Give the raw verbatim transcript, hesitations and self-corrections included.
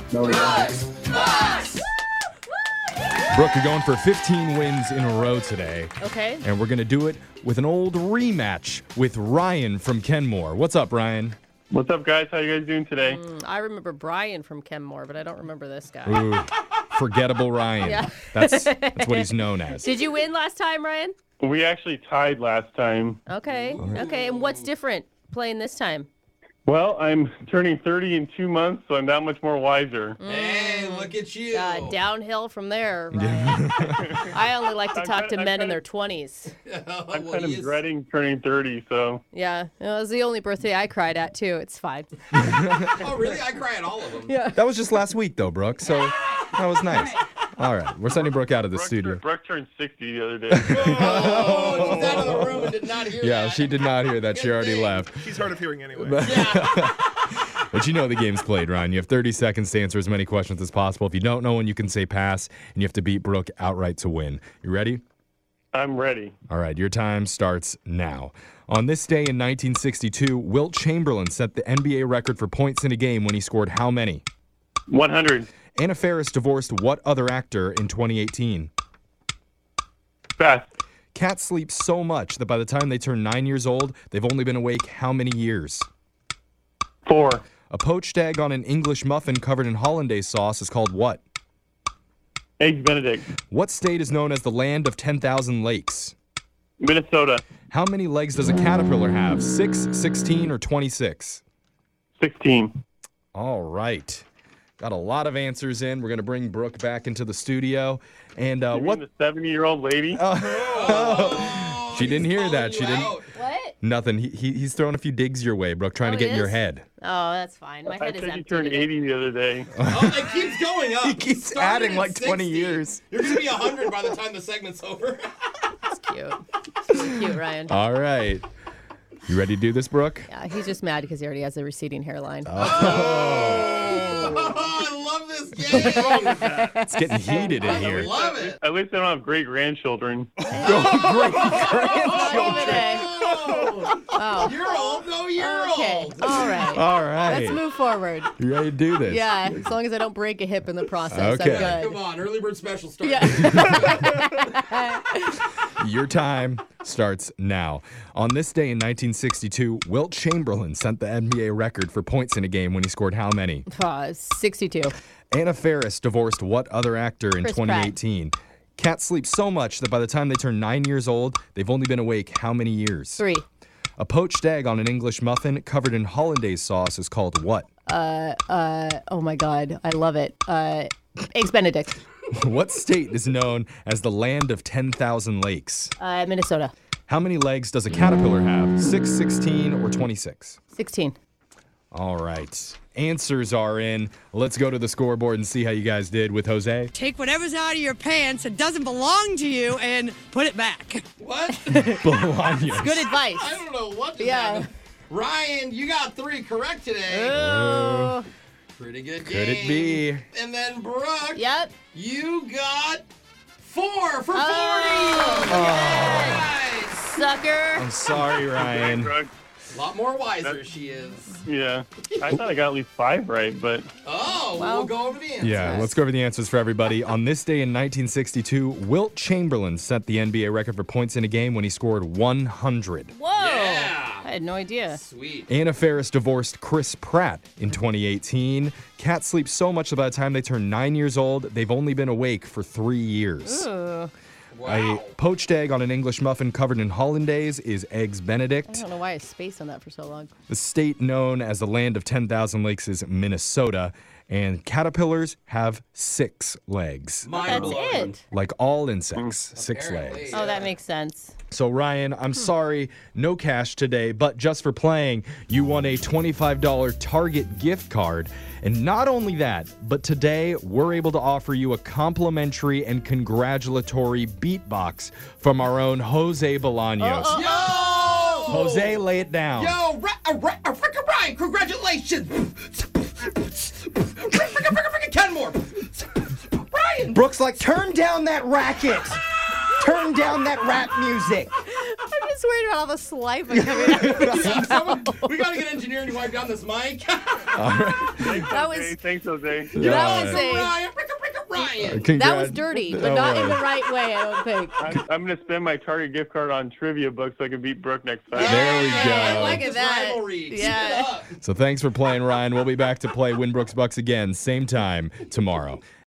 No, we don't. Brooke, you're going for fifteen wins in a row today. Okay. And we're going to do it with an old rematch with Ryan from Kenmore. What's up, Ryan? What's up, guys? How you guys doing today? Mm, I remember Brian from Kenmore, but I don't remember this guy. Ooh, forgettable Ryan. Yeah. That's that's what he's known as. Did you win last time, Ryan? We actually tied last time. Okay. Okay. And what's different playing this time? Well, I'm turning thirty in two months, so I'm that much more wiser. Hey, look at you. Uh, downhill from there, Ryan. I only like to I'm talk kinda- to I'm men in kinda- their twenties. Oh, I'm well, kind he of is- dreading turning thirty, so. Yeah. It was the only birthday I cried at, too. It's fine. Oh, really? I cry at all of them. Yeah. That was just last week, though, Brooke, so that was nice. All right, we're sending Brooke out of the Brooke, studio. Brooke turned sixty the other day. Oh, she's out of the room and did not hear Yeah, that. she did not hear that. She Good already thing. left. She's hard of hearing anyway. But you know the game's played, Ryan. You have thirty seconds to answer as many questions as possible. If you don't know one, you can say pass, and you have to beat Brooke outright to win. You ready? I'm ready. All right, your time starts now. On this day in nineteen sixty-two, Wilt Chamberlain set the N B A record for points in a game when he scored how many? one hundred. Anna Faris divorced what other actor in twenty eighteen? Beth. Cats sleep so much that by the time they turn nine years old, they've only been awake how many years? Four. A poached egg on an English muffin covered in hollandaise sauce is called what? Eggs Benedict. What state is known as the land of ten thousand lakes? Minnesota. How many legs does a caterpillar have? Six, sixteen, or twenty-six? sixteen. All right. Got a lot of answers in. We're going to bring Brooke back into the studio. And uh, You what? mean the seventy-year-old lady? Oh, She didn't he's hear calling that. you She didn't. out. What? Nothing. He, he He's throwing a few digs your way, Brooke, trying Oh, to get he in your is? head. Oh, that's fine. My I head is said you empty. turned today. eighty the other day. Oh, it keeps going up. He keeps Started adding at like twenty sixty. years. You're going to be one hundred by the time the segment's over. That's cute. So cute, Ryan. All right. You ready to do this, Brooke? Yeah, he's just mad because he already has a receding hairline. Oh, I love this game. It's getting heated in I here. love it. At least I don't have great grandchildren. Great Oh, Okay. no. Oh. You're old. No, you're Okay. old. All right. All right. Let's move forward. You ready to do this? Yeah, as long as I don't break a hip in the process, Okay. I'm Come good. on, early bird special start. Yeah. Your time starts now. On this day in nineteen sixty-two, Wilt Chamberlain set the N B A record for points in a game when he scored how many? Uh, sixty-two. Anna Faris divorced what other actor in Chris twenty eighteen? Cats sleep so much that by the time they turn nine years old, they've only been awake how many years? Three. A poached egg on an English muffin covered in hollandaise sauce is called what? Uh, uh, oh my God. I love it. Uh, Eggs Benedict. What state is known as the land of ten thousand lakes? Uh, Minnesota. How many legs does a caterpillar have? Six, sixteen, or twenty-six? sixteen. All right. Answers are in. Let's go to the scoreboard and see how you guys did with Jose. Take whatever's out of your pants that doesn't belong to you and put it back. What? Bolaños. Good advice. I don't know what just Yeah. happened. Ryan, you got three correct today. Oh. Pretty good game. Could it be? And then Brooke, Yep. you got four for forty. Oh. Nice. Sucker. I'm sorry, Ryan. Brooke. A lot more wiser she is. Yeah. I thought I got at least five right, but Oh, Well. we'll go over the answers. Yeah, let's go over the answers for everybody. On this day in nineteen sixty-two, Wilt Chamberlain set the N B A record for points in a game when he scored one hundred. Whoa. Yeah. I had no idea. Sweet. Anna Faris divorced Chris Pratt in twenty eighteen. Cats sleep so much that by the time they turn nine years old, they've only been awake for three years. Ooh. Wow. A poached egg on an English muffin covered in hollandaise is Eggs I Benedict. don't know why I spaced on that for so long. The state known as the land of ten thousand lakes is Minnesota. And caterpillars have six legs. Mind That's blowing. it. Like all insects, six Apparently, legs. yeah. Oh, that makes sense. So, Ryan, I'm sorry, no cash today, but just for playing, you won a twenty-five dollars Target gift card. And not only that, but today we're able to offer you a complimentary and congratulatory beatbox from our own Jose Bolaños. Uh, uh, Yo! Jose, lay it down. Yo, Ra- uh, Ra- uh, frickin' Ryan, congratulations! Frickin' frickin' frickin' Kenmore! Ryan! Brooks like, turn down that racket. Turn down that rap music. I'm just worried about all the saliva coming out. of his Yeah, someone- mouth. we gotta get engineering to wipe down this mic. Thanks, That Jose. was- Thanks, Jose. That was Fricka a, Ryan, fricka, fricka Ryan. Congrats. that was dirty, but Oh, not boy. in the right way, I don't think. I'm, I'm going to spend my Target gift card on trivia books so I can beat Brooke next time. There we Yeah, go. look at This that. rivalry. Keep Yeah. it up. So thanks for playing, Ryan. We'll be back to play Winbrooks Bucks again, same time tomorrow.